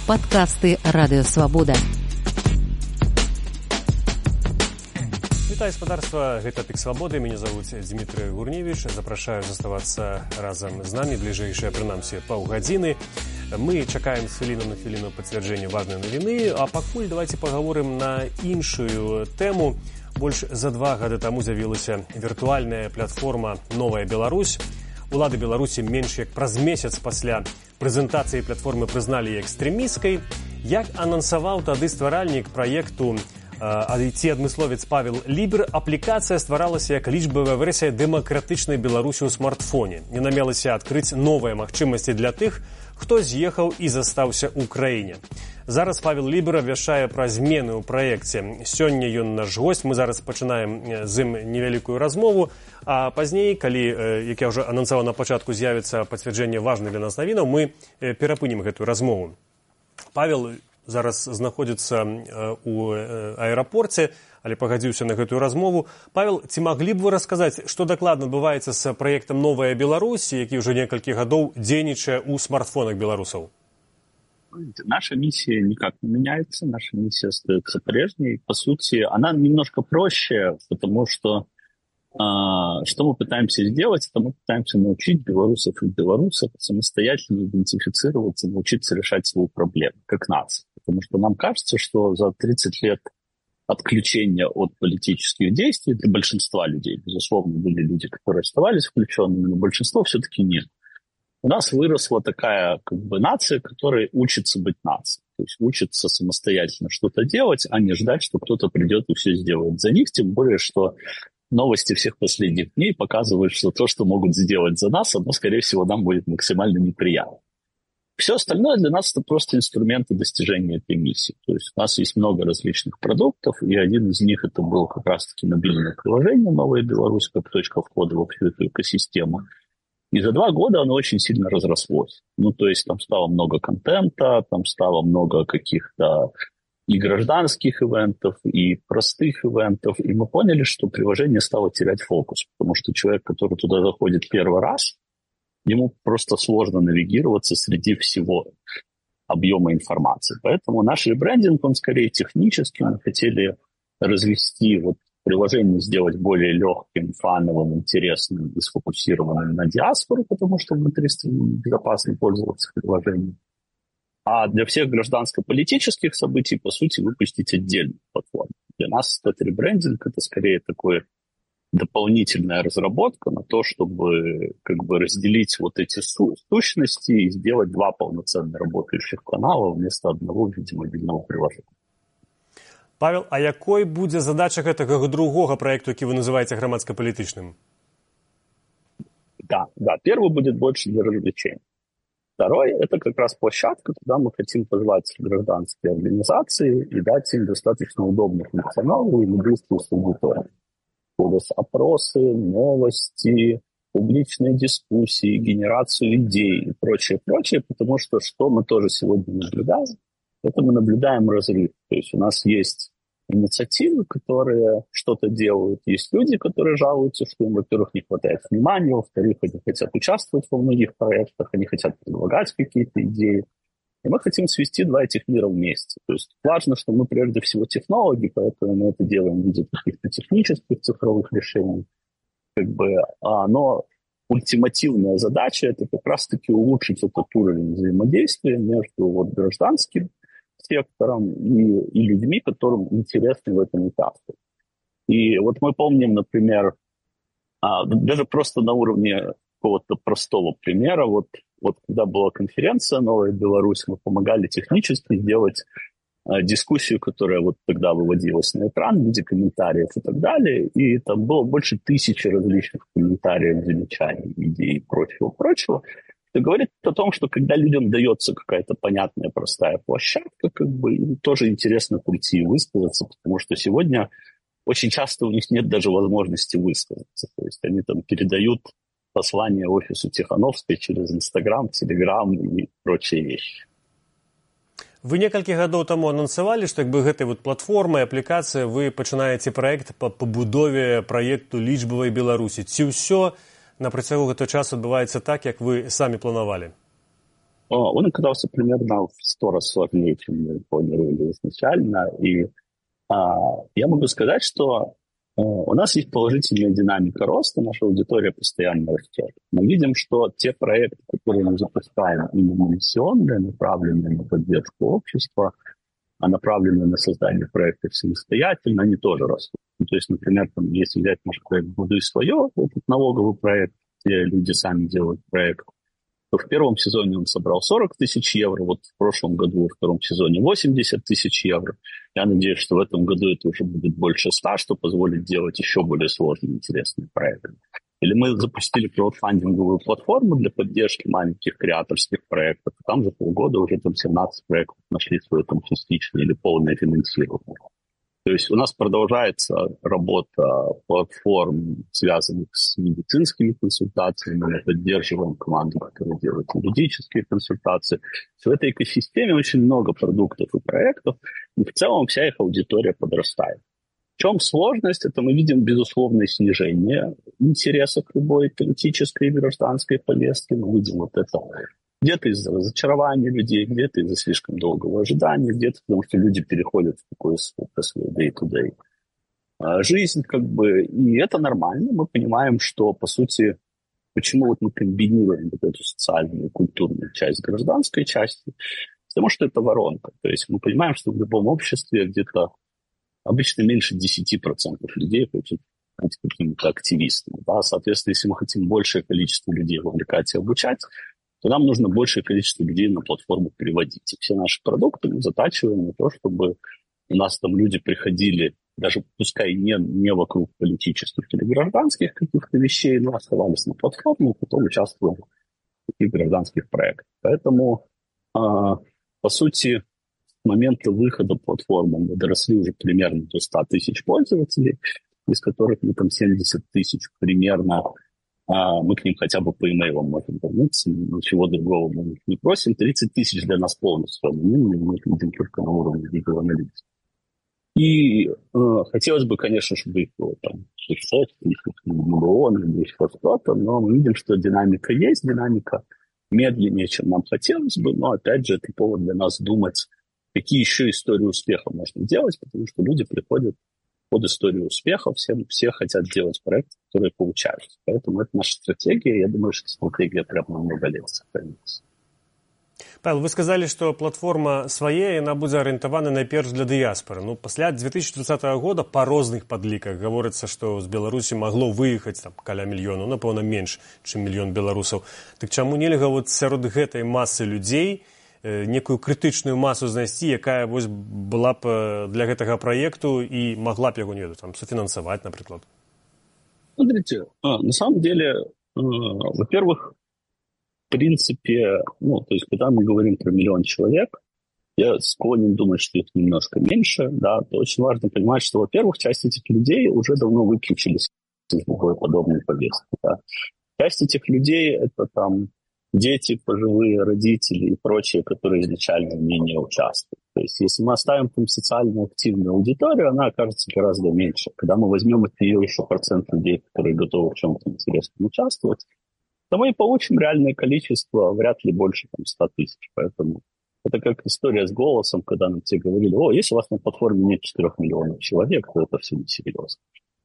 Падкасты Радыёвабода. Вітаю, спадарства, гэта Пік Свабоды, меня зовут Дмитрий Гурневич. Запрашаю заставацца разам з намі бліжэйшыя, прынамсі, паўгадзіны. Мы чакаем з хвіліну на хвіліну пацвярджэння важнай навіны, а пакуль давайте паговорым на іншую тэму. Больш за 2 гады таму з'явілася віртуальная платформа «Новая Беларусь». Улады Беларусі менш як праз месяц пасля прэзентацыі платформы прызналі экстрэмісцкай. Як анансаваў тады стваральнік праекту IT-адмысловец Павел Лібер, аплікацыя стваралася як лічбавая версія дэмакратычнай Беларусі ў смартфоне. Яна мелася адкрыць новыя магчымасці для тых, хто з'ехаў і застаўся ў краіне. Зараз Павел Лібер абвяшчае пра змены ў праекце. Сёння ён наш госць, мы зараз пачынаем з ім невялікую размову, а пазней, калі, як я ўжо анансаваў на пачатку, з'явіцца пацвярджэнне важных для нас навінаў, мы перапынем гэтую размову. Павел зараз знаходзіцца ў аэрапорце, але пагадзіўся на гэтую размову. Павел, ці маглі б вы расказаць, што дакладна адбываецца з праектам «Новая Беларусь», які ўжо некалькі гадоў дзейнічае ў смартфонах беларусаў? Наша миссия никак не меняется, наша миссия остается прежней. По сути, она немножко проще, потому что что мы пытаемся сделать, это мы пытаемся научить белорусов и белорусов самостоятельно идентифицироваться, научиться решать свои проблемы, как нация. Потому что нам кажется, что за 30 лет отключения от политических действий для большинства людей, безусловно, были люди, которые оставались включенными, но большинство все-таки нет. У нас выросла такая нация, которая учится быть нацией. То есть учится самостоятельно что-то делать, а не ждать, что кто-то придет и все сделает за них. Тем более, что новости всех последних дней показывают, что то, что могут сделать за нас, оно, скорее всего, нам будет максимально неприятно. Все остальное для нас это просто инструменты достижения этой миссии. То есть у нас есть много различных продуктов, и один из них это было как раз-таки мобильное приложение «Новая Беларусь» как точка входа во всю эту экосистему. И за 2 года оно очень сильно разрослось. То есть там стало много контента, там стало много каких-то и гражданских ивентов, и простых ивентов. И мы поняли, что приложение стало терять фокус, потому что человек, который туда заходит первый раз, ему просто сложно навигироваться среди всего объема информации. Поэтому наш ребрендинг, он скорее технический. Мы хотели развести приложение, сделать более легким, фановым, интересным и сфокусированным на диаспору, потому что внутри безопасно пользоваться приложением. А для всех гражданско-политических событий, по сути, выпустить отдельную платформу. Для нас этот ребрендинг – это скорее такой дополнительная разработка на то, чтобы разделить эти сущности и сделать 2 полноценно работающих канала вместо одного в виде мобильного приложения. Павел, а якой будзе задача гэтага другога праекту, які вы называеце грамадска-палітычным? Да, первый будет больше для развлечений. Второй – это как раз площадка, куда мы хотим позвать гражданские организации и дать им достаточно удобную функциональную и быструю аудиторию. Опросы, новости, публичные дискуссии, генерацию идей и прочее, потому что мы тоже сегодня наблюдаем, это мы наблюдаем разрыв. То есть у нас есть инициативы, которые что-то делают, есть люди, которые жалуются, что им, во-первых, не хватает внимания, во-вторых, они хотят участвовать во многих проектах, они хотят предлагать какие-то идеи. И мы хотим свести 2 этих мира вместе. То есть важно, что мы прежде всего технологи, поэтому мы это делаем в виде каких-то технических цифровых решений. Но ультимативная задача – это как раз-таки улучшить этот уровень взаимодействия между гражданским сектором и людьми, которым интересно в этом участвовать. И мы помним, например, даже просто на уровне какого-то простого примера, когда была конференция «Новая Беларусь», мы помогали технически сделать дискуссию, которая тогда выводилась на экран в виде комментариев и так далее, и там было больше 1000 различных комментариев, замечаний, идей и прочего. Это говорит о том, что когда людям дается какая-то понятная, простая площадка, им тоже интересно прийти и высказаться, потому что сегодня очень часто у них нет даже возможности высказаться. То есть они там передают послание офису Тихановской через Инстаграм, Телеграм и прочие вещи. Вы некалькі гадоў таму анансавалі, што гэтай платформай, аплікацыяй вы пачынаеце праект па пабудове праекту лічбавай Беларусі. Ці ўсё на працягу гэтага часу адбываецца так, як вы самі планавалі? он оказался примерно в 100 раз сложнее, чем мы планировали изначально. И я могу сказать, что у нас есть положительная динамика роста, наша аудитория постоянно растет. Мы видим, что те проекты, которые мы запускаем, именно миссионные, направленные на поддержку общества, а направленные на создание проектов самостоятельно, они тоже растут. То есть, например, если взять наш проект «Будуй свое», этот налоговый проект, где люди сами делают проект, то в первом сезоне он собрал 40 тысяч евро, вот в прошлом году, во втором сезоне 80 тысяч евро. Я надеюсь, что в этом году это уже будет больше 100, что позволит делать еще более сложные, интересные проекты. Или мы запустили краудфандинговую платформу для поддержки маленьких креаторских проектов. Там за полгода уже 17 проектов нашли свое частичное или полное финансирование. То есть у нас продолжается работа платформ, связанных с медицинскими консультациями. Мы поддерживаем команду, которая делает юридические консультации. В этой экосистеме очень много продуктов и проектов, и в целом вся их аудитория подрастает. В чем сложность? Это мы видим безусловное снижение интереса к любой политической и гражданской повестке. Мы видим вот это где-то из-за разочарования людей, где-то из-за слишком долгого ожидания, где-то потому что люди переходят в такую свою day-to-day жизнь, и это нормально. Мы понимаем, что, по сути, почему вот мы комбинируем вот эту социальную и культурную часть с гражданской частью, потому что это воронка. То есть мы понимаем, что в любом обществе где-то обычно меньше 10% людей хотят быть какими-то активистами. Да? Соответственно, если мы хотим большее количество людей вовлекать и обучать, то нам нужно большее количество людей на платформу переводить. И все наши продукты мы затачиваем на то, чтобы у нас там люди приходили, даже пускай не вокруг политических или гражданских каких-то вещей, но оставались на платформе и потом участвовали в таких гражданских проектах. Поэтому, по сути, с момента выхода платформы мы доросли уже примерно до 100 тысяч пользователей, из которых мы там 70 тысяч примерно мы к ним хотя бы по имейлам можем вернуться, ничего другого мы их не просим. 30 тысяч для нас полностью анонимны, мы их видим только на уровне Google Analytics. И хотелось бы, конечно, чтобы их было там 600, миллионов или еще что-то, но мы видим, что динамика есть, динамика медленнее, чем нам хотелось бы, но опять же это повод для нас думать, какие еще истории успеха можно делать, потому что люди приходят под историю успеха, все хотят делать проекты, которые получаются. Поэтому это наша стратегия. Я думаю, что стратегия прямо на много лет сохранится. Павел, вы сказали, што платформа свая, яна будзе арыентавана найперш для дыяспары. Пасля 2020 года па розных падліках гаворыцца, што з Беларусі магло выехаць каля мільёну, напэўна, менш, чым мільён беларусаў. Так чаму нельга сярод гэтай масы людзей некую крытычную масу знайсці, якая была б для гэтага праекту и могла б яго софинансовать, например? Смотрите, на самом деле, во-первых, в принципе, то есть, когда мы говорим про 1 миллион человек, я склонен думать, что их немножко меньше, да, то очень важно понимать, что, во-первых, часть этих людей уже давно выключились из любой подобной повестки, да. Часть этих людей — это дети, пожилые, родители и прочие, которые изначально в ней не участвуют. То есть если мы оставим социально активную аудиторию, она окажется гораздо меньше. Когда мы возьмем от нее еще процент людей, которые готовы в чем-то интересном участвовать, то мы получим реальное количество, вряд ли больше 100 тысяч. Поэтому это как история с голосом, когда нам все говорили: если у вас на платформе нет 4 миллионов человек, то это все несерьезно.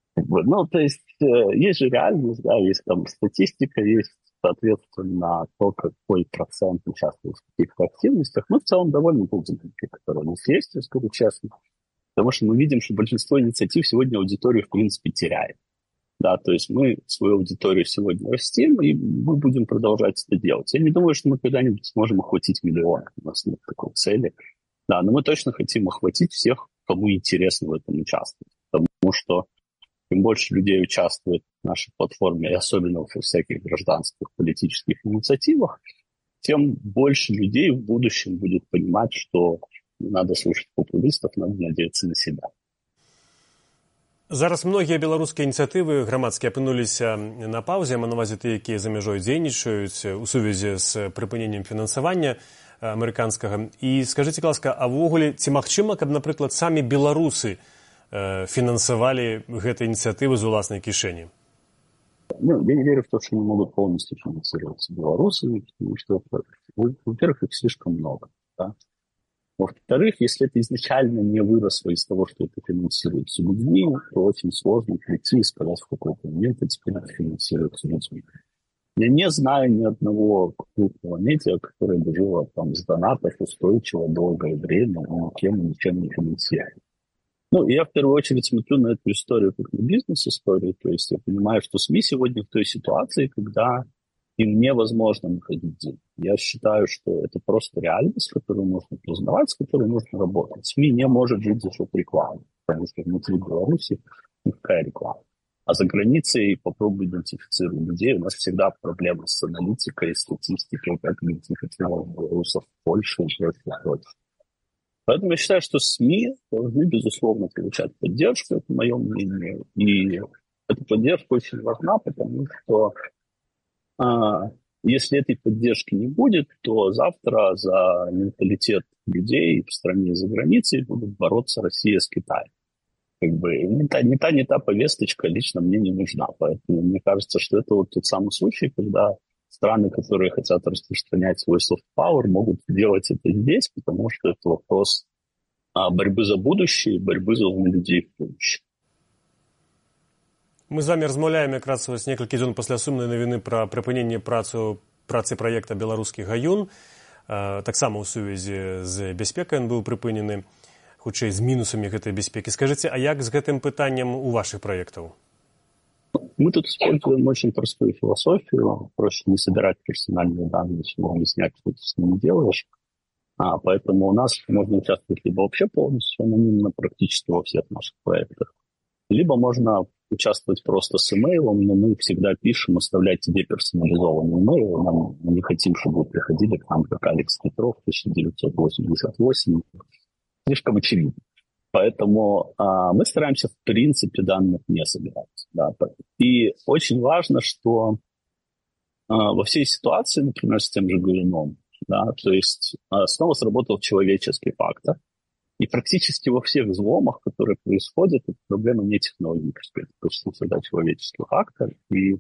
То есть есть же реальность, да, есть статистика, есть соответственно то, какой процент участвует в каких-то активностях. Мы в целом довольны пользователями, которые у нас есть, я скажу честно, потому что мы видим, что большинство инициатив сегодня аудиторию в принципе теряет. Да, то есть мы свою аудиторию сегодня растим, и мы будем продолжать это делать. Я не думаю, что мы когда-нибудь сможем охватить миллион. У нас нет такой цели. Да, но мы точно хотим охватить всех, кому интересно в этом участвовать. Потому что чем больше людей участвует в нашей платформе, и особенно во всяких гражданских политических инициативах, тем больше людей в будущем будет понимать, что не надо слушать популистов, надо надеяться на себя. Зараз многія беларускія ініцыятывы грамадскія апынуліся на паўзе, маю на ўвазе тыя, якія за мяжой дзейнічаюць у сувязі з прыпыненнем фінансавання амерыканскага. І скажыце, ласка, а ўвогуле ці магчыма, каб, напрыклад, самі беларусы фінансавалі гэтыя ініцыятывы з уласнай кішэні? Ну, я не верю в то, что они могут полностью финансироваться белорусами, потому что, во-первых, их слишком много, да. Во-вторых, если это изначально не выросло из того, что это финансируется людьми, то очень сложно прийти и сказать в какой-то момент, это теперь это финансируется людьми. Я не знаю ни одного крупного медиа, которое бы жило там с донатов устойчиво долгое время, но никем ничем не финансирует. Ну, я в первую очередь смотрю на эту историю как на бизнес-историю, то есть я понимаю, что СМИ сегодня в той ситуации, когда им невозможно находить деньги. Я считаю, что это просто реальность, которую нужно признавать, с которой нужно работать. СМИ не может жить за счет рекламы, потому что внутри Беларуси никакая реклама. А за границей попробуй идентифицировать людей. У нас всегда проблемы с аналитикой, статистикой, как идентифицировать белорусов в Польше и прочее. Поэтому я считаю, что СМИ должны, безусловно, получать поддержку, это мое мнение. И эта поддержка очень важна, потому что если этой поддержки не будет, то завтра за менталитет людей в стране и за границей будут бороться Россия с Китаем. Как бы не та повесточка лично мне не нужна. Поэтому мне кажется, что это вот тот самый случай, когда страны, которые хотят распространять свой soft power, могут делать это здесь, потому что это вопрос борьбы за будущее, борьбы за людей в будущем. Мы з вами размаўляем якраз вось некалькі дзён пасля сумнай навіны пра прыпыненне працы праекта «Беларускі гаюн». Таксама ў сувязі з бяспекай ён быў прыпынены, хутчэй з мінусамі гэтай бяспекі. Скажыце, а як з гэтым пытаннем у вашых праектаў? Мы тут используем очень простую философию. Проще не собирать персональные данные, чем объяснять, что ты с ними делаешь. Поэтому у нас можно участвовать либо вообще полностью анонимно, практически во всех наших проектах, либо можно участвовать просто с имейлом, но мы всегда пишем, оставляйте деперсонализованный имейл. Мы не хотим, чтобы вы приходили к нам, как Алекс Петров, 1988. Слишком очевидно. Поэтому мы стараемся, в принципе, данных не собирать. Да. И очень важно, что во всей ситуации, например, с тем же Гаюном, да, то есть снова сработал человеческий фактор. И практически во всех взломах, которые происходят, это проблема не технологическая, это просто всегда человеческий фактор. И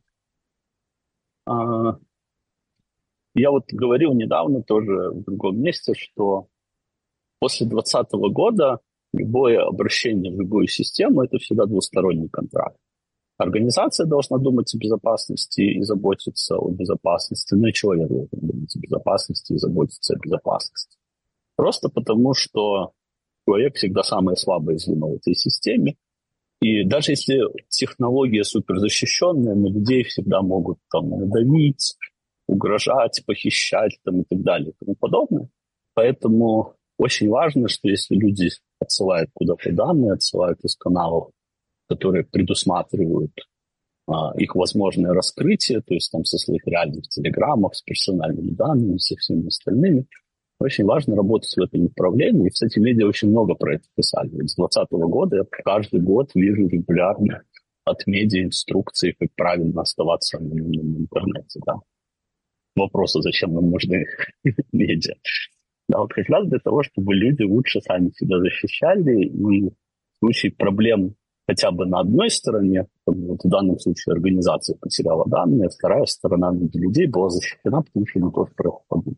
я вот говорил недавно тоже в другом месте, что после 2020 года любое обращение в любую систему – это всегда двусторонний контракт. Организация должна думать о безопасности и заботиться о безопасности, но и человек должен думать о безопасности и заботиться о безопасности. Просто потому, что человек всегда самое слабое звено в этой системе. И даже если технология суперзащищенная, на людей всегда могут там надавить, угрожать, похищать там, и так далее и тому подобное. Поэтому очень важно, что если люди отсылают куда-то данные, отсылают из каналов, которые предусматривают их возможное раскрытие, то есть там со своих реальных телеграммов, с персональными данными, со всеми остальными, очень важно работать в этом направлении. И, кстати, медиа очень много про это писали. С 2020 года я каждый год вижу регулярно от медиа инструкции, как правильно оставаться анонимным в интернете. Да. Вопрос, зачем нам нужны медиа. Да, вот как раз для того, чтобы люди лучше сами себя защищали, и в случае проблем хотя бы на одной стороне, вот в данном случае организация потеряла данные, вторая сторона людей была защищена, потому что они тоже проходили.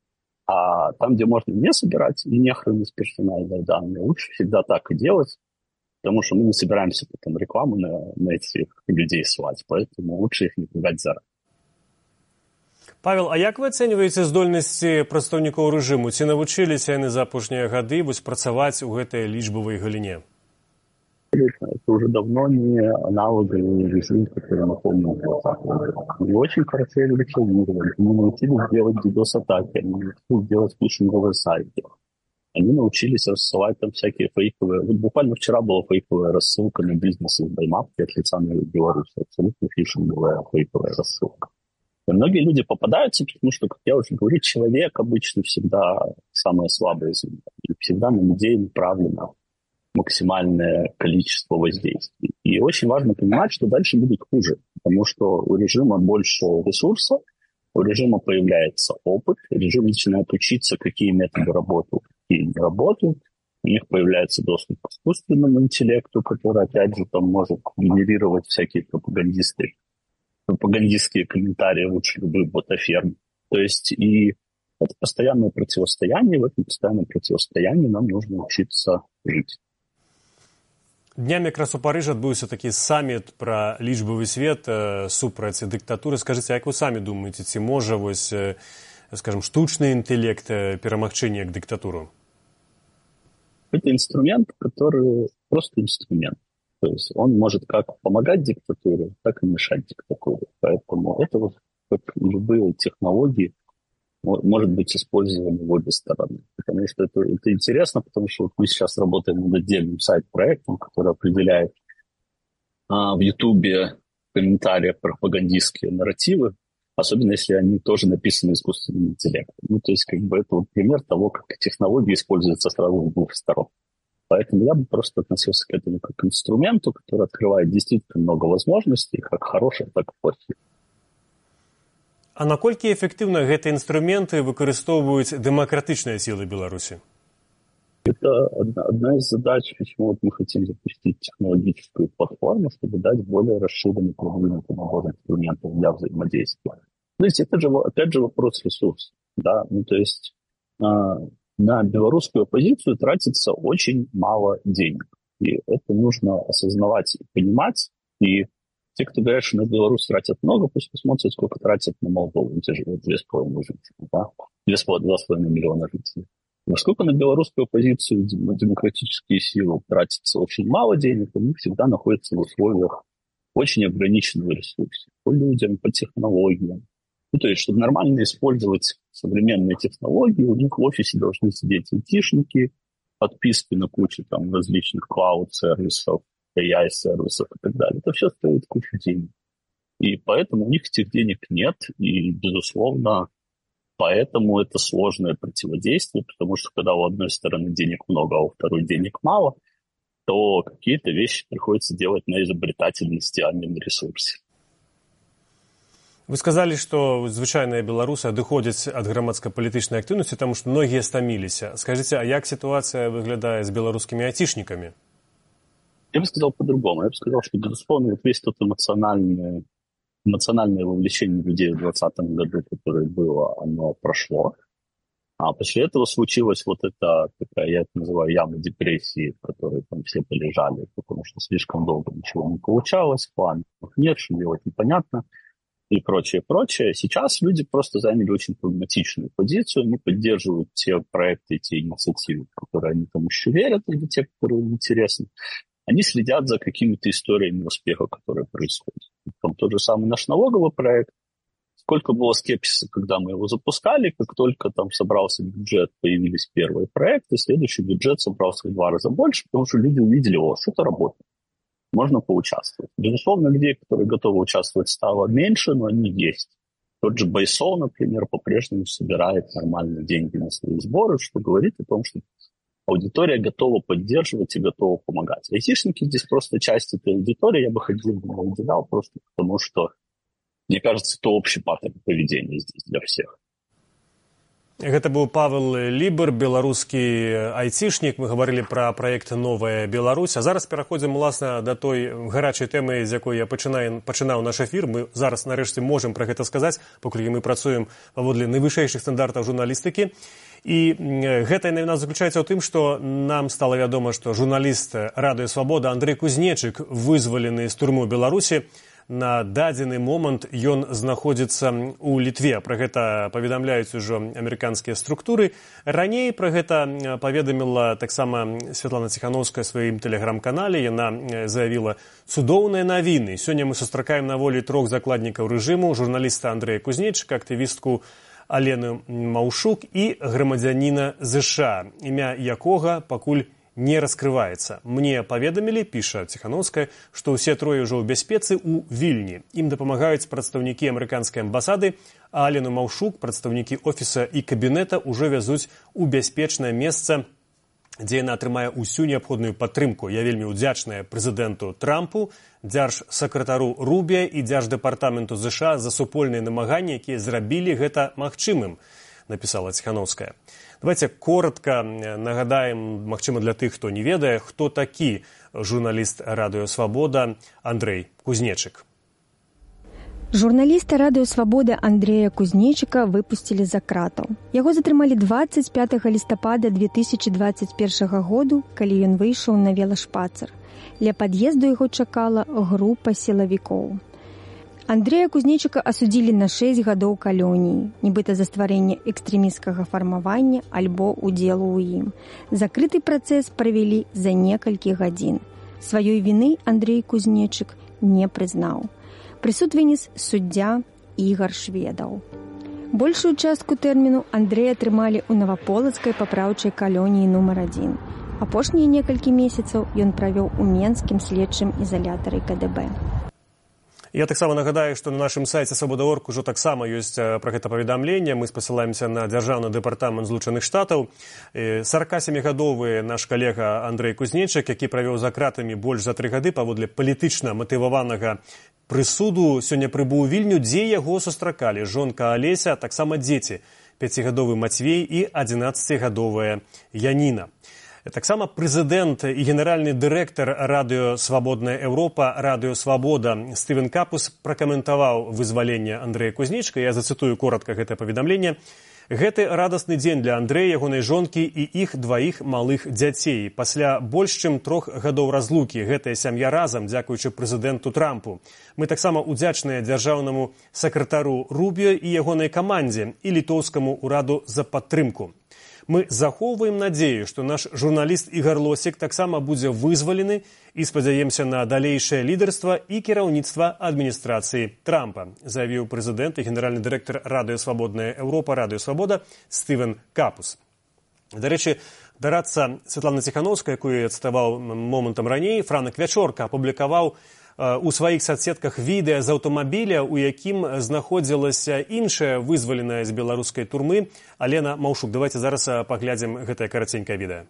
А там, где можно не собирать и не хранить персональные данные, лучше всегда так и делать, потому что мы не собираемся потом рекламу на этих людей слать, поэтому лучше их не пугать заранее. Павел, а як вы ацэньваеце здольнасці прадстаўнікоў рэжыму? Ці навучыліся яны за апошнія гады працаваць у гэтай лічбавай галіне? Это уже давно не аналоговый режим, который мы помним в 2020 году. Они очень хорошо эволюционировали. Они научились делать DDoS-атаки, они научились делать фишинговые сайты. Они научились рассылать там всякие фейковые... Вот буквально вчера была фейковая рассылка на бизнес из Баймапки от лица Беларуси. Абсолютно фишинговая фейковая рассылка. И многие люди попадаются, потому что, как я уже говорю, человек обычно всегда самое слабое звено. И всегда на людей направлено максимальное количество воздействий. И очень важно понимать, что дальше будет хуже, потому что у режима больше ресурсов, у режима появляется опыт, режим начинает учиться, какие методы работают, какие не работают, у них появляется доступ к искусственному интеллекту, который, опять же, там может генерировать всякие пропагандисты пропагандистские комментарии лучше любых ботаферм. То есть и это постоянное противостояние, в этом постоянном противостоянии нам нужно учиться жить. Днямі якраз у Парижі адбыўся такі саміт пра лічбавы свет супраць дыктатуры. Скажыце, як вы самі думаеце, ці можа вось, скажем, штучны інтэлект перамагчы неяк дыктатуру? Это инструмент, который просто инструмент. То есть он может как помогать диктатуре, так и мешать диктатуре. Поэтому это вот, как любые технологии, может быть использовано в обе стороны. Потому что это интересно, потому что вот мы сейчас работаем над отдельным сайт-проектом, который определяет в Ютубе в комментариях пропагандистские нарративы, особенно если они тоже написаны искусственным интеллектом. Ну, то есть, как бы это вот пример того, как технологии используются сразу с двух сторон. Поэтому я бы просто относился к этому как к инструменту, который открывает действительно много возможностей, как хороших, так и плохих. А наколькі эфектыўна гэтыя інструменты выкарыстоўваюць дэмакратычныя сілы Беларусі? Это одна из задач, почему вот мы хотим запустить технологическую платформу, чтобы дать более расширенный продвинутый набор инструментов для взаимодействия. То есть это же, опять же, вопрос ресурсов. Да? Ну, то есть на белорусскую оппозицию тратится очень мало денег. И это нужно осознавать и понимать. И те, кто говорят, что на Беларусь тратят много, пусть посмотрят, сколько тратят на Молдову, где живет 2,5 жителей, да? 2,5 миллиона жителей. Насколько на белорусскую оппозицию демократические силы тратятся очень мало денег, они всегда находятся в условиях очень ограниченного ресурса. По людям, по технологиям. Ну, то есть, чтобы нормально использовать современные технологии, у них в офисе должны сидеть айтишники, подписки на кучу там различных клауд-сервисов, AI-сервисов и так далее. Это все стоит кучу денег. И поэтому у них этих денег нет. И, безусловно, поэтому это сложное противодействие, потому что когда у одной стороны денег много, а у второй денег мало, то какие-то вещи приходится делать на изобретательности, а не на ресурсе. Вы сказали, што звычайныя беларусы адыходзяць ад грамадска-палітычнай актыўнасці, таму што многія стаміліся. Скажите, а як ситуация выглядае с белорусскими айтишниками? Я бы сказал по-другому. Я бы сказал, что, безусловно, весь тот эмоциональное вовлечение людей в 2020 году, которое было, оно прошло. А после этого случилась вот эта, такая, я это называю, яма депрессии, в которой там все полежали, потому что слишком долго ничего не получалось, планов нет, что делать непонятно и прочее, прочее. Сейчас люди просто заняли очень прагматичную позицию, они поддерживают те проекты, те инициативы, в которые они там еще верят, или те, которые им интересны. Они следят за какими-то историями успеха, которые происходят. Там тот же самый наш налоговый проект. Сколько было скепсиса, когда мы его запускали, как только там собрался бюджет, появились первые проекты, следующий бюджет собрался в 2 раза больше, потому что люди увидели, что-то работает. Можно поучаствовать. Безусловно, людей, которые готовы участвовать, стало меньше, но они есть. Тот же Байсол, например, по-прежнему собирает нормальные деньги на свои сборы, что говорит о том, что аудитория готова поддерживать и готова помогать. Айтишники здесь просто часть этой аудитории, я бы отдельно выделял просто потому, что, мне кажется, это общий паттерн поведения здесь для всех. Гэта быў Павел Лібер, беларускі айцішнік. Мы гаварылі пра праект «Новая Беларусь». А зараз пераходзім, уласна, да той гарачай тэмы, з якой я пачынаў наш эфір. Мы зараз, нарэшце, можам пра гэта сказаць, паколькі мы працуем паводле найвышэйшых стандартаў журналістыкі. І гэтая навіна заключаецца ў тым, што нам стала вядома, што журналіст Радыё Свабода Андрэй Кузнечык вызвалены з турмы Беларусі. На дадзены момант ён знаходзіцца ў Літве. Пра гэта паведамляюць ужо амерыканскія структуры. Раней пра гэта паведаміла таксама Святлана Ціхановская ў сваім тэлеграм-канале. Яна заявіла цудоўныя навіны. Сёння мы сустракаем на волі 3 закладнікаў рэжыму, журналіста Андрэя Кузнечыка, актывістку Алену Маўшук і грамадзяніна ЗША, імя якога пакуль не раскрываецца. Мне паведамілі, піша Ціхановская, што ўсе трое ўжо ў бяспецы ў Вільні. Ім дапамагаюць прадстаўнікі амерыканскай амбасады, а Алену Маўшук прадстаўнікі офіса і кабінета ўжо вязуць у бяспечнае месца, дзе яна атрымае ўсю неабходную падтрымку. Я вельмі ўдзячная прэзідэнту Трампу, дзяржсакратару Рубія і дзярждэпартаменту ЗША за супольныя намаганні, якія зрабілі гэта магчымым, напісала Ціхановская. Давайте коротко нагадаем, магчыма, для тых, хто не ведае, хто такі журналіст Радыё Свабода Андрэй Кузнечык. Журналіста радыё «Свабода» Андрэя Кузнечыка выпусцілі з-за кратаў. Яго затрымалі 25 лістапада 2021 году, калі ён выйшаў на велашпацыр. Ля пад'езду яго чакала група сілавікоў. Андрэя Кузнечыка асудзілі на 6 гадоў калоніі, нібыта за стварэнне экстрэмісцкага фармавання альбо ўдзелу ў ім. Закрыты працэс правялі за некалькі гадзін. Сваёй віны Андрэй Кузнечык не прызнаў. Прысуд вынес суддзя Ігар Шведаў. Большую частку тэрміну Андрэя атрымалі ў Наваполацкай папраўчай калоніі нумар 1. Апошнія некалькі месяцаў ён правёў у Менскім следчым ізалятары КДБ. Я таксама нагадаю, што на нашым сайце «Свабода.орг» ужо таксама ёсць пра гэта паведамленне. Мы спасылаемся на Дзяржаўны дэпартамент Злучаных Штатаў. 47-гадовы наш калега Андрэй Кузнечык, які правёў за кратамі больш за 3 гады паводле палітычна матываванага прысуду, сёння прыбыў у Вільню, дзе яго сустракалі жонка Алеся, а таксама дзеці, 5-гадовы Мацвей і 11-гадовая Яніна. Таксама прэзідэнт і генеральны дырэктар радыё «Свабодная Еўропа», радыё «Свабода» Стывен Капус пракаментаваў вызваленне Андрэя Кузнечыка. Я зацытую коротка гэта паведамленне. Гэты радасны дзень для Андрэя, ягонай жонкі і іх 2 малых дзяцей. Пасля больш чым 3 гадоў разлукі гэтая сям'я разам, дзякуючы прэзідэнту Трампу. Мы таксама удзячныя дзяржаўнаму сакратару Рубіо і ягонай камандзе і літоўскаму ўраду за падтрымку. Мы захоўваем надзею, што наш журналіст Ігар Лосік таксама будзе вызвалены і спадзяемся на далейшае лідарства і кіраўніцтва адміністрацыі Трампа, заявіў прэзідэнт і генеральны дырэктар радыё «Свабодная Еўропа», радыё «Свабода» Стывен Капус. Дарэчы, дарадца Святлана Ціхановская, якую я цытаваў момантам раней, Франак Вячорка апублікаваў у сваіх соцсетках відэа з аўтамабіля, у якім знаходзілася іншая вызваленая з беларускай турмы Алена Маўшук. Давайте зараз паглядзім гэтае караценькае відэа.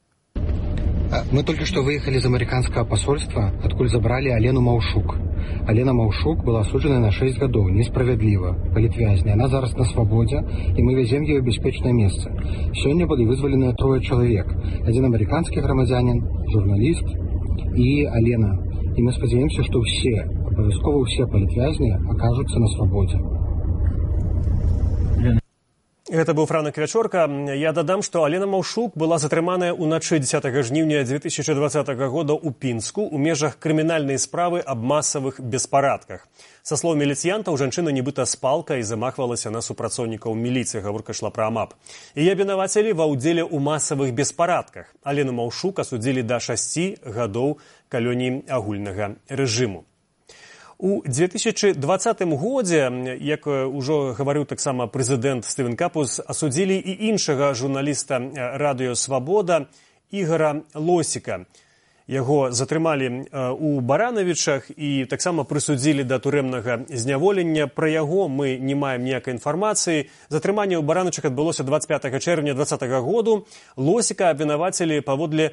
Мы только что выехали из американского посольства, откуда забрали Алену Маўшук. Алена Маўшук была осуждена на 6 годов, несправедливо, политвязня. Она зараз на свободе, и мы везем ее в безопасное место. Сегодня были вызволены 3 человек. 1 американский громадянин, журналист и Алена. И мы спадзяемся, што абавязкова ўсе палітвязні акажуцца на свабодзе. Гэта быў Франак Вячорка. Я дадам, што Алена Маўшук была затрыманая ўначы 10 жніўня 2020 года ў Пінску ў межах крымінальнай справы аб масавых беспарадках. Са слоў міліцыянтаў, жанчына нібыта з палкай замахвалася на супрацоўнікаў міліцыі, гаворка ішла пра АМАП. Яе абвінавацілі ва ўдзеле ў масавых беспарадках. Алену Маўшук асудзілі да 6 гадоў калоніі агульнага рэжыму. У 2020 годзе, як ужо гаварыў таксама прэзідэнт Стывен Капус, асудзілі і іншага журналіста радыё «Свабода» Ігара Лосіка. Яго затрымалі у Баранавічах і таксама прысудзілі да турэмнага зняволення. Пра яго мы не маем ніякай інфармацыі. Затрыманне ў Баранавічах адбылося 25 чэрвеня 2020 году. Лосіка абвінавацілі паводле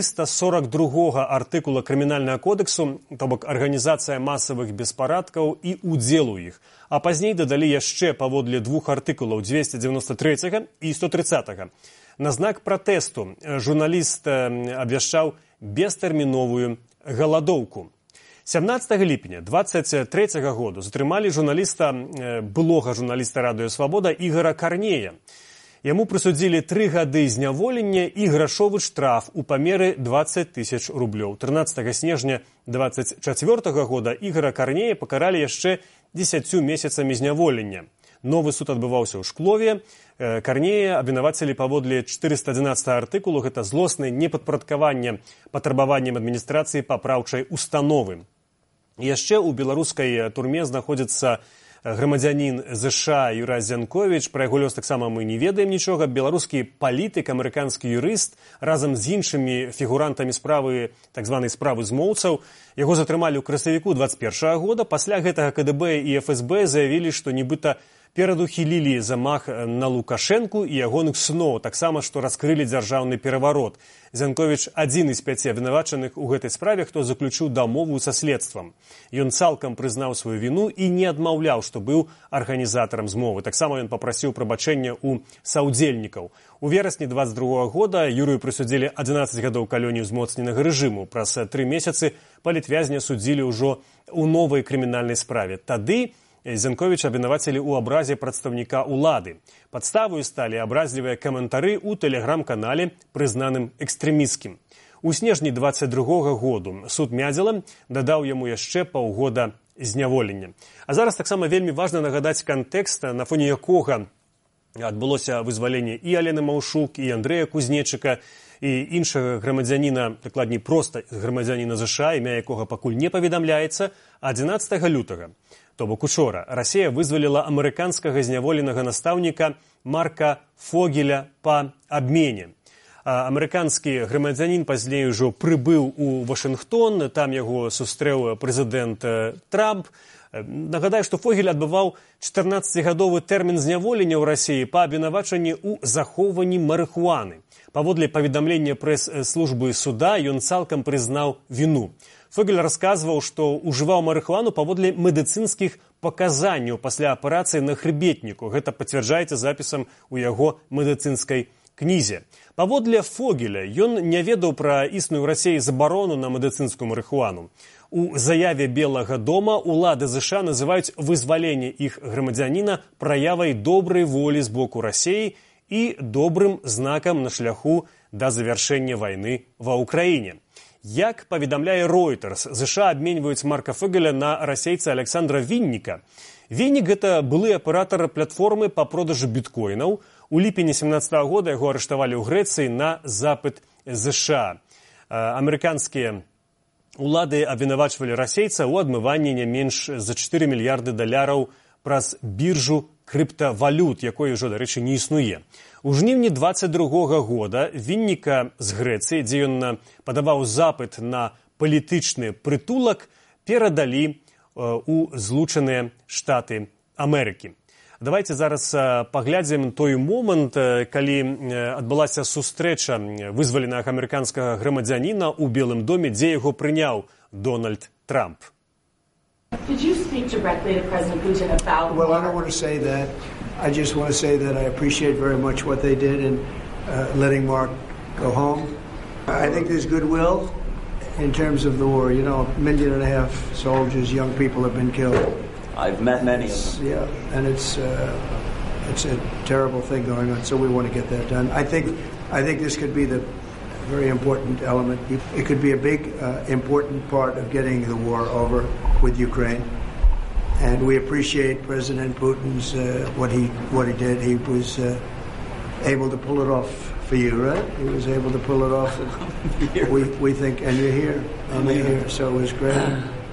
342 артыкула Крымінальнага кодексу, то бок арганізацыя масавых беспарадкаў і удзел у іх. А пазней дадалі яшчэ паводле 2 артыкулаў 293 і 130. На знак пратэсту журналіст абвяшчаў бестэрміновую галадоўку. 17 ліпеня 2023 году затрымалі былога журналіста радыё «Свабода» Ігара Карнея. Яму прысудзілі 3 гады зняволення і грашовы штраф у памеры 20 000 рублёў. 13 снежня 2024 года Ігара Карнея пакаралі яшчэ 10 месяцамі зняволення. Новы суд адбываўся ў Шклове. Карнея абвінавацілі паводле 411 артыкулу, гэта злоснае непадпарадкаванне патрабаванням адміністрацыі папраўчай установы. Яшчэ ў беларускай турме знаходзіцца грамадзянін ЗША Юрай Зянковіч. Пра яго лёс таксама мы не ведаем нічога. Беларускі палітык, амерыканскі юрыст разам з іншымі фігурантамі справы, так званай справы змоўцаў. Яго затрымалі ў красавіку 2021 года. Пасля гэтага КДБ і ФСБ заявілі, што нібыта перадухілілі замах на Лукашэнку і ягоных сыноў, таксама, што раскрылі дзяржаўны пераварот. Зянковіч адзін з 5 абвінавачаных у гэтай справе, хто заключыў дамову са следствам. Ён цалкам прызнаў сваю віну і не адмаўляў, што быў арганізатарам змовы. Таксама ён папрасіў прабачэння ў саўдзельнікаў. У верасні 2022 года Юрыю прысудзілі 11 гадоў калоніі ўзмоцненага рэжыму. Праз 3 месяцы палітвязня судзілі ўжо ў новай крымінальнай справе. Тады Зянковіча абвінавацілі ў абразе прадстаўніка ўлады. Падставаю сталі абразлівыя каментары ў тэлеграм-канале, прызнаным экстрэмісцкім. У снежні 22-го году суд Мядзела дадаў яму яшчэ паўгода зняволення. А зараз таксама вельмі важна нагадаць кантэкст, на фоне якога адбылося вызваленне і Алены Маўшук, і Андрэя Кузнечыка, і іншага грамадзяніна, дакладней проста грамадзяніна ЗША, імя якога пакуль не паведамляецца, 11 лютага. То бок учора Расія вызваліла амерыканскага зняволенага настаўніка Марка Фогеля па абмене. Амерыканскі грамадзянін пазней ужо прыбыў у Вашынгтон, там яго сустрэў прэзідэнт Трамп. Нагадаю, што Фогель адбываў 14-гадовы тэрмін зняволення ў Расіі па абвінавачанні ў захоўванні марыхуаны. Паводле паведамлення прэс-службы суда ён цалкам прызнаў віну. Фогель расказваў, што ўжываў марыхуану паводле медыцынскіх паказанняў пасля аперацыі на хрыбетніку. Гэта пацвярджаецца запісам у яго медыцынскай кнізе. Паводле Фогеля ён не ведаў пра існую ў Расіі забарону на медыцынскую марыхуану. У заяве Белага дома улады ЗША называюць вызваленне іх грамадзяніна праявай добрай волі з боку Расіі і добрым знакам на шляху да завяршэння вайны ва ўкраіне. Як паведамляе Reuters, ЗША абменьваюць Марка Фогеля на расейца Александра Вінніка. Віннік – гэта былы аператар платформы па продажу біткоінаў. У ліпені 17 года яго арыштавалі ў Грэцыі на запыт ЗША. Амерыканскія улады абвінавачвалі расейца ў адмыванні не менш за 4 мільярды даляраў праз біржу крыптавалют, якой ужо, дарэчы, не існуе. У жніўні 22 года Вінніка з Грэцыі, дзе ён падаваў запыт на палітычны прытулак, перадалі у Злучаныя Штаты Амерыкі. Давайте зараз паглядзім той момант, калі адбылася сустрэча вызваленага амерыканскага грамадзяніна ў Белым доме, дзе яго прыняў Дональд Трамп. Did you speak directly to President Putin about... Well, I don't want to say that. I just want to say that I appreciate very much what they did in letting Mark go home. I think there's goodwill in terms of the war. You know, 1.5 million soldiers, young people have been killed. I've met many of them. Yeah, and it's a terrible thing going on, so we want to get that done. I think this could be the very important element. It could be a big, important part of getting the war over with Ukraine. And we appreciate President Putin's what he did. He was able to pull it off for you, right? He was able to pull it off. We think, and you're here, so it was great.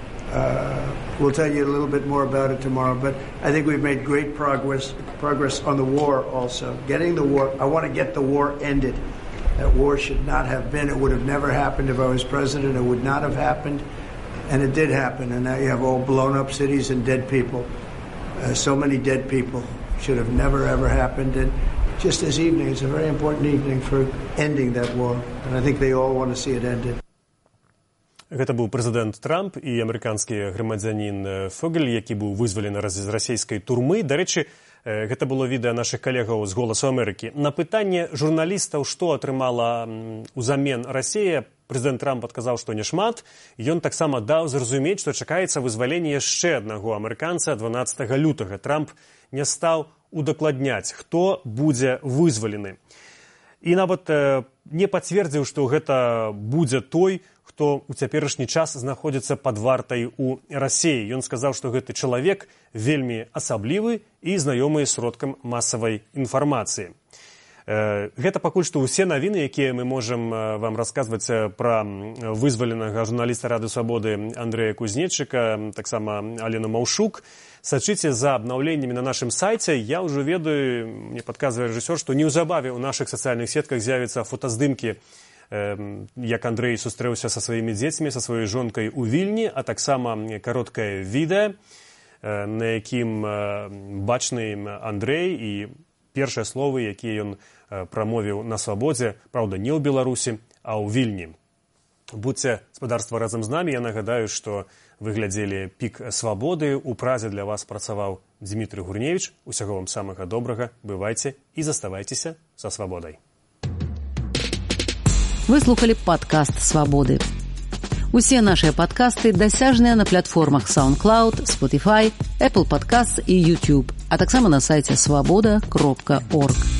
We'll tell you a little bit more about it tomorrow, but I think we've made great progress on the war also. Getting the war, I want to get the war ended. That war should not have been. It would have never happened if I was president. It would not have happened, and it did happen, and now you have all blown up cities and dead people. So many dead people. Should have never, ever happened, and just this evening, it's a very important evening for ending that war, and I think they all want to see it ended. Гэта быў прэзідэнт Трамп і амерыканскі грамадзянін Фогель, які быў вызвалены з расійскай турмы. Дарэчы, гэта было відэа нашых калегаў з «Голасу Амерыкі». На пытанне журналістаў, што атрымала ўзамен Расія, прэзідэнт Трамп адказаў, што няшмат. Ён таксама даў зразумець, што чакаецца вызваленне яшчэ аднаго амерыканца 12 лютага. Трамп не стаў удакладняць, хто будзе вызвалены. І нават не пацвердзіў, што гэта будзе той, хто ў цяперашні час знаходзіцца пад вартай у Расіі. Ён сказаў, што гэты чалавек вельмі асаблівы і знаёмы сродкам масавай інфармацыі. Гэта пакуль што ўсе навіны, якія мы можам вам расказваць пра вызваленага журналіста Рады Свабоды Андрэя Кузнечыка, таксама Алену Маўшук. Сачыце за абнаўленнямі на нашым сайце. Я ўжо ведаю, мне падказвае рэжысёр, што неўзабаве ў нашых сацыяльных сетках з'явяцца фотаздымкі, як Андрэй сустрэўся са сваімі дзецьмі, са сваёй жонкай у Вільні, а таксама кароткае відэа, на якім бачны Андрэй і першыя словы, якія ён прамовіў на свабодзе, праўда, не ў Беларусі, а ў Вільні. Будьце, спадарства, разам з намі. Я нагадаю, што вы глядзелі «Пік свабоды». У Празе для вас працаваў Дмітрый Гурневіч. Усяго вам самага добрага. Бывайце і заставайцеся са свабодай. Вы слухали падкаст «Свабоды». Усе нашыя падкасты дасяжныя на платформах SoundCloud, Spotify, Apple Podcasts і YouTube, а таксама на сайце swaboda.org.